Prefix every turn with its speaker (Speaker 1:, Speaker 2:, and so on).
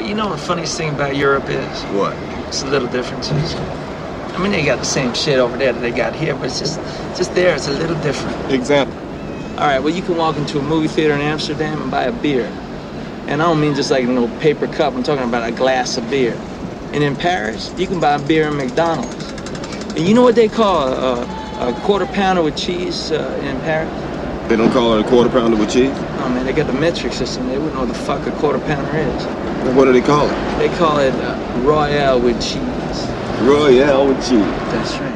Speaker 1: But you know what the funniest thing about Europe is?
Speaker 2: What?
Speaker 1: It's the little differences. I mean, they got the same shit over there that they got here, but it's just there, it's a little different.
Speaker 2: Example.
Speaker 1: All right, well, you can walk into a movie theater in Amsterdam and buy a beer. And I don't mean just like a little paper cup, I'm talking about a glass of beer. And in Paris, you can buy a beer in McDonald's. And you know what they call a quarter pounder with cheese in Paris?
Speaker 2: They don't call it a quarter pounder with cheese?
Speaker 1: Oh man, they got the metric system. They wouldn't know what the fuck a quarter pounder is.
Speaker 2: What do they call it?
Speaker 1: They call it Royale with cheese.
Speaker 2: Royale with cheese.
Speaker 1: That's right.